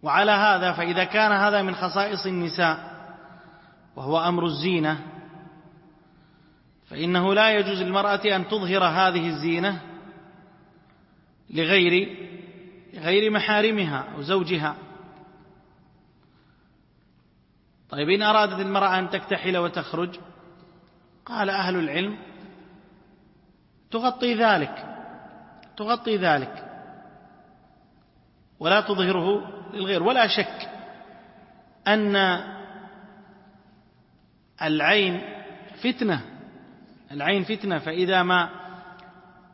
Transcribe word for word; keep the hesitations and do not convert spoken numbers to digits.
وعلى هذا فإذا كان هذا من خصائص النساء وهو أمر الزينة، فإنه لا يجوز للمرأة أن تظهر هذه الزينة لغير غير محارمها أو زوجها. طيب إن أرادت المرأة أن تكتحل وتخرج، قال أهل العلم تغطي ذلك تغطي ذلك ولا تظهره للغير. ولا شك أن العين فتنة العين فتنة فإذا ما